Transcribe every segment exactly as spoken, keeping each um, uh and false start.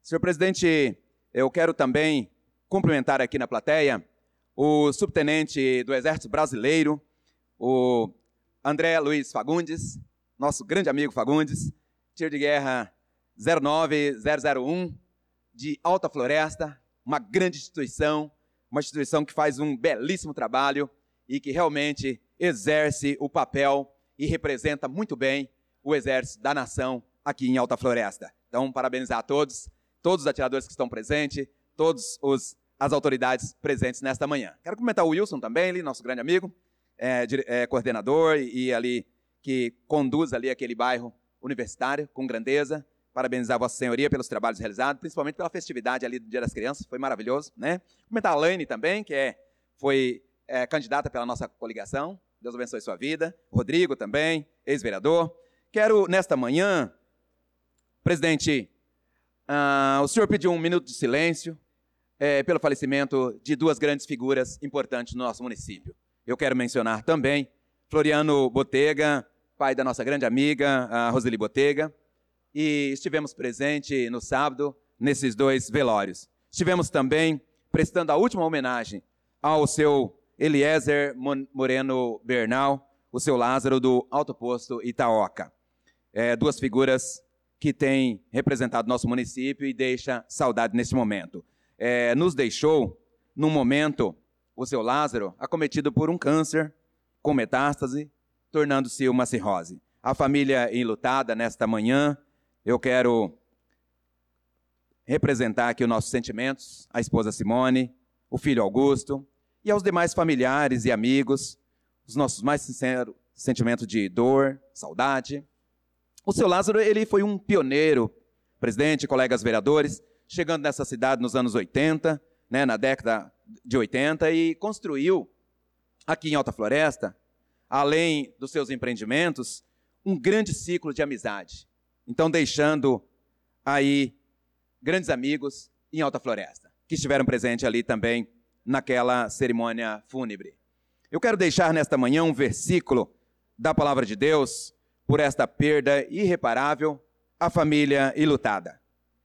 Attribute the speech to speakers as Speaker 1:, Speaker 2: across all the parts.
Speaker 1: Senhor presidente, eu quero também cumprimentar aqui na plateia o subtenente do Exército Brasileiro, o André Luiz Fagundes, nosso grande amigo Fagundes, tiro de guerra zero nove zero zero um, de Alta Floresta, uma grande instituição, uma instituição que faz um belíssimo trabalho e que realmente exerce o papel e representa muito bem o Exército da Nação aqui em Alta Floresta. Então, parabenizar a todos, todos os atiradores que estão presentes, todas as autoridades presentes nesta manhã. Quero cumprimentar o Wilson também, ali, nosso grande amigo, é, é, coordenador e, e ali que conduz ali aquele bairro universitário com grandeza. Parabenizar a Vossa Senhoria pelos trabalhos realizados, principalmente pela festividade ali do Dia das Crianças, foi maravilhoso, né? Cumprimentar a Laine também, que é, foi é, candidata pela nossa coligação. Deus abençoe sua vida. Rodrigo também, ex-vereador. Quero, nesta manhã, presidente, uh, o senhor pediu um minuto de silêncio é, pelo falecimento de duas grandes figuras importantes no nosso município. Eu quero mencionar também Floriano Botega, pai da nossa grande amiga, a Roseli Botega, e estivemos presentes no sábado nesses dois velórios. Estivemos também prestando a última homenagem ao seu Eliezer Moreno Bernal, o seu Lázaro do Alto Posto Itaoca. É, duas figuras que têm representado nosso município e deixa saudade nesse momento. É, nos deixou, num momento, o seu Lázaro acometido por um câncer com metástase, tornando-se uma cirrose. A família enlutada nesta manhã, eu quero representar aqui os nossos sentimentos, a esposa Simone, o filho Augusto, e aos demais familiares e amigos, os nossos mais sinceros sentimentos de dor, saudade. O seu Lázaro, ele foi um pioneiro, presidente, colegas vereadores, chegando nessa cidade nos anos oitenta, né, na década de oitenta, e construiu, aqui em Alta Floresta, além dos seus empreendimentos, um grande ciclo de amizade. Então, deixando aí grandes amigos em Alta Floresta, que estiveram presentes ali também naquela cerimônia fúnebre. Eu quero deixar nesta manhã um versículo da Palavra de Deus por esta perda irreparável à família enlutada.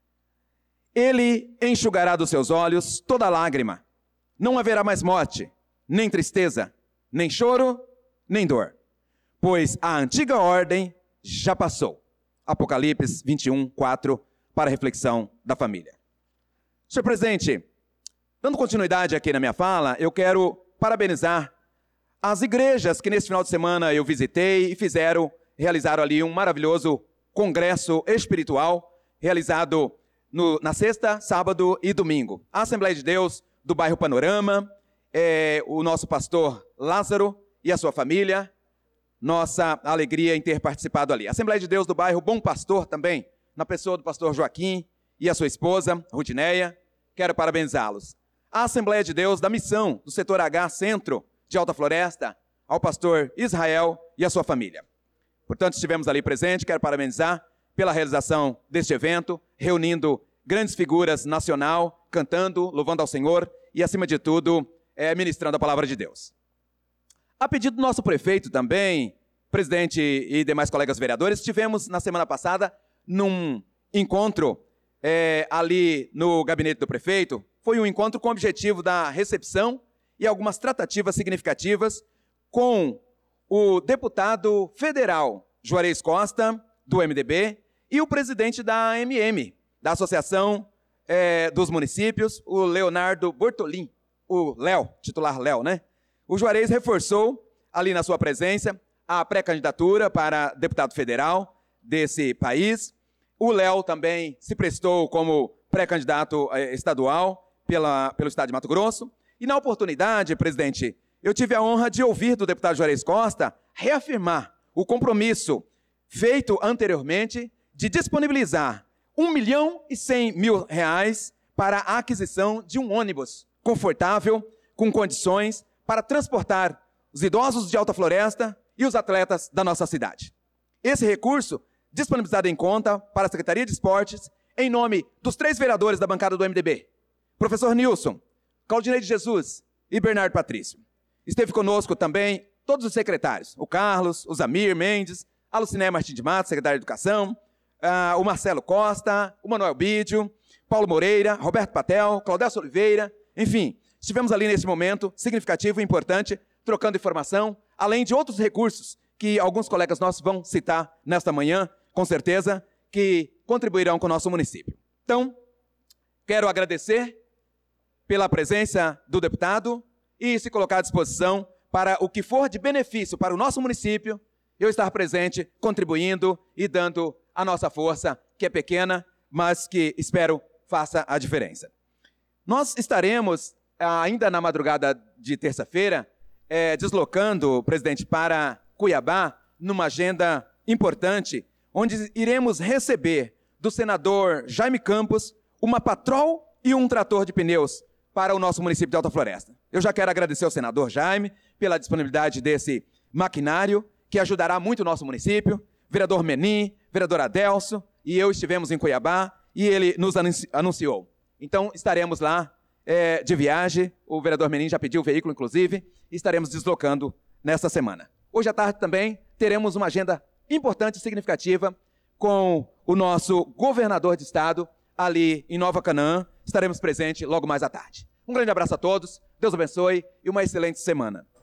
Speaker 1: Ele enxugará dos seus olhos toda lágrima. Não haverá mais morte, nem tristeza, nem choro, nem dor, pois a antiga ordem já passou. Apocalipse vinte e um, quatro, para a reflexão da família. Senhor presidente, dando continuidade aqui na minha fala, eu quero parabenizar as igrejas que nesse final de semana eu visitei e fizeram, realizaram ali um maravilhoso congresso espiritual, realizado no, na sexta, sábado e domingo. A Assembleia de Deus do bairro Panorama, é, o nosso pastor Lázaro e a sua família, nossa alegria em ter participado ali. A Assembleia de Deus do bairro Bom Pastor também, na pessoa do pastor Joaquim e a sua esposa, Rudineia, quero parabenizá-los. A Assembleia de Deus da Missão, do setor H Centro de Alta Floresta, ao pastor Israel e a sua família. Portanto, estivemos ali presentes, quero parabenizar pela realização deste evento, reunindo grandes figuras nacional, cantando, louvando ao Senhor e, acima de tudo, é, ministrando a palavra de Deus. A pedido do nosso prefeito também, presidente e demais colegas vereadores, estivemos na semana passada num encontro é, ali no gabinete do prefeito. Foi um encontro com o objetivo da recepção e algumas tratativas significativas com o deputado federal Juarez Costa, do M D B, e o presidente da A M M, da Associação é, dos Municípios, o Leonardo Bortolin, o Léo, titular Léo, né? O Juarez reforçou, ali na sua presença, a pré-candidatura para deputado federal desse país. O Léo também se prestou como pré-candidato eh, estadual pela, pelo estado de Mato Grosso. E na oportunidade, presidente, eu tive a honra de ouvir do deputado Juarez Costa reafirmar o compromisso feito anteriormente de disponibilizar um milhão e cem mil reais para a aquisição de um ônibus confortável, com condições para transportar os idosos de Alta Floresta e os atletas da nossa cidade. Esse recurso, disponibilizado em conta para a Secretaria de Esportes, em nome dos três vereadores da bancada do M D B, professor Nilson, Claudinei de Jesus e Bernardo Patrício. Esteve conosco também todos os secretários, o Carlos, o Zamir Mendes, a Lucinéia Martins de Matos, secretária de Educação, uh, o Marcelo Costa, o Manuel Bídio, Paulo Moreira, Roberto Patel, Claudécio Oliveira, enfim, estivemos ali nesse momento significativo e importante, trocando informação, além de outros recursos que alguns colegas nossos vão citar nesta manhã, com certeza, que contribuirão com o nosso município. Então, quero agradecer pela presença do deputado e se colocar à disposição para o que for de benefício para o nosso município, eu estar presente, contribuindo e dando a nossa força, que é pequena, mas que espero faça a diferença. Nós estaremos, ainda na madrugada de terça-feira, é, deslocando, presidente, para Cuiabá, numa agenda importante, onde iremos receber do senador Jaime Campos uma patrol e um trator de pneus para o nosso município de Alta Floresta. Eu já quero agradecer ao senador Jaime pela disponibilidade desse maquinário, que ajudará muito o nosso município, vereador Menin, vereador Adelso, e eu estivemos em Cuiabá, e ele nos anunciou. Então, estaremos lá é, de viagem, o vereador Menin já pediu o veículo, inclusive, e estaremos deslocando nesta semana. Hoje à tarde também teremos uma agenda importante e significativa com o nosso governador de estado, ali em Nova Canaã. Estaremos presentes logo mais à tarde. Um grande abraço a todos, Deus abençoe e uma excelente semana.